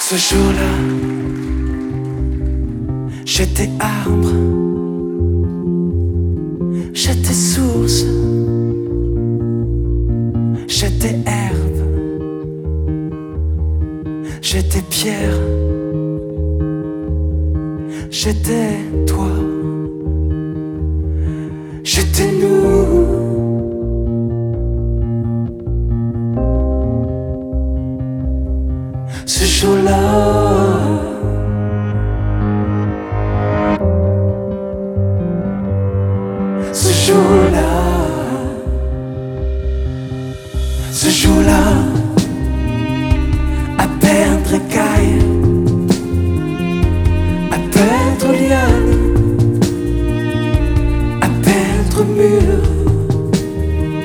Ce jour-là, j'étais arbre, j'étais source, j'étais herbe, j'étais pierre, j'étais toi, j'étais nous. Ce jour-là, ce jour-là, ce jour-là.